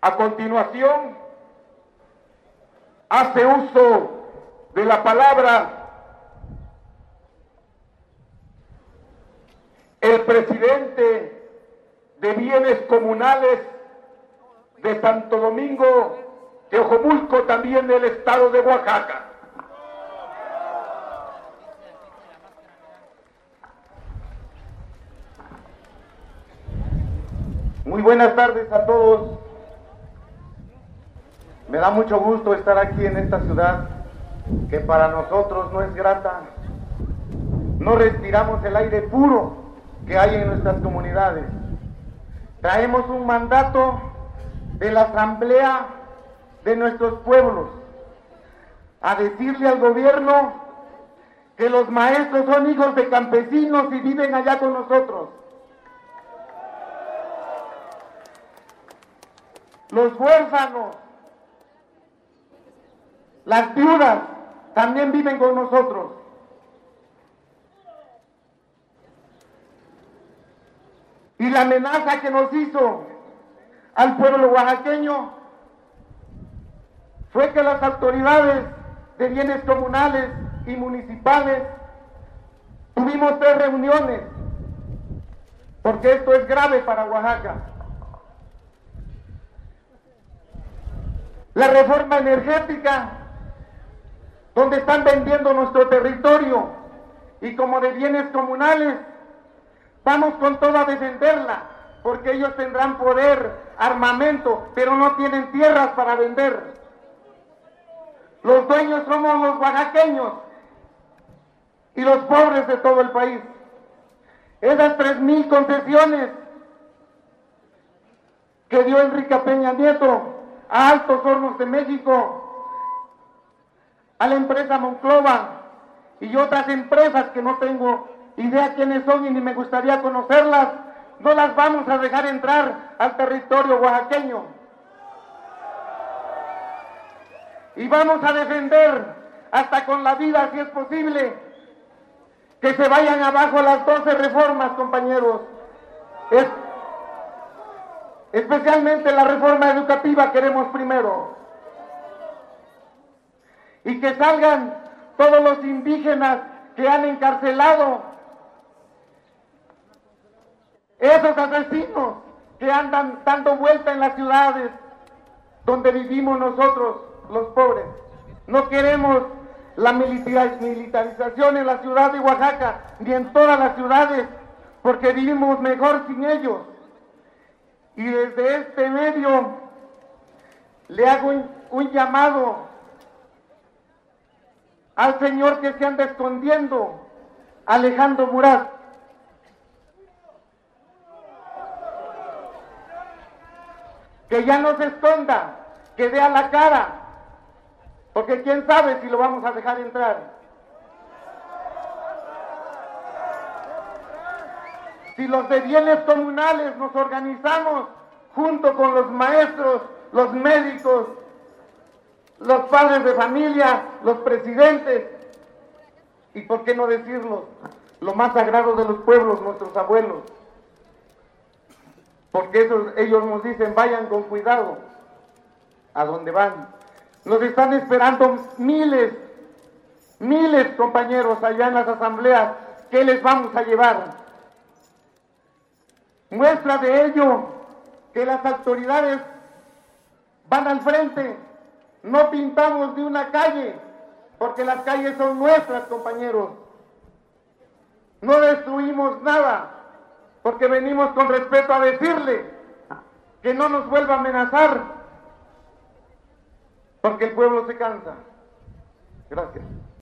A continuación, hace uso de la palabra el presidente de Bienes Comunales de Santo Domingo, Teojomulco, también del estado de Oaxaca. Muy buenas tardes a todos. Me da mucho gusto estar aquí en esta ciudad que para nosotros no es grata. No respiramos el aire puro que hay en nuestras comunidades. Traemos un mandato de la asamblea de nuestros pueblos a decirle al gobierno que los maestros son hijos de campesinos y viven allá con nosotros. Los huérfanos, las viudas también viven con nosotros. Y la amenaza que nos hizo al pueblo oaxaqueño fue que las autoridades de bienes comunales y municipales tuvimos 3 reuniones, porque esto es grave para Oaxaca. La reforma energética, donde están vendiendo nuestro territorio, y como de bienes comunales, vamos con todo a defenderla, porque ellos tendrán poder, armamento, pero no tienen tierras para vender. Los dueños somos los oaxaqueños y los pobres de todo el país. Esas 3,000 concesiones que dio Enrique Peña Nieto a Altos Hornos de México, a la empresa Monclova y otras empresas que no tengo idea quiénes son y ni me gustaría conocerlas, no las vamos a dejar entrar al territorio oaxaqueño. Y vamos a defender hasta con la vida, si es posible, que se vayan abajo las 12 reformas, compañeros. Especialmente la reforma educativa queremos primero. Y que salgan todos los indígenas que han encarcelado, esos asesinos que andan dando vuelta en las ciudades donde vivimos nosotros, los pobres. No queremos la militarización en la ciudad de Oaxaca, ni en todas las ciudades, porque vivimos mejor sin ellos. Y desde este medio le hago un llamado al señor que se anda escondiendo, Alejandro Murat. Que ya no se esconda, que dé a la cara, porque quién sabe si lo vamos a dejar entrar. Si los de bienes comunales nos organizamos junto con los maestros, los médicos, los padres de familia, los presidentes, y por qué no decirlo, lo más sagrado de los pueblos, nuestros abuelos, porque ellos nos dicen, vayan con cuidado a donde van. Nos están esperando miles, compañeros, allá en las asambleas. ¿Qué les vamos a llevar? Muestra de ello que las autoridades van al frente. No pintamos de una calle, porque las calles son nuestras, compañeros. No destruimos nada, porque venimos con respeto a decirle que no nos vuelva a amenazar, porque el pueblo se cansa. Gracias.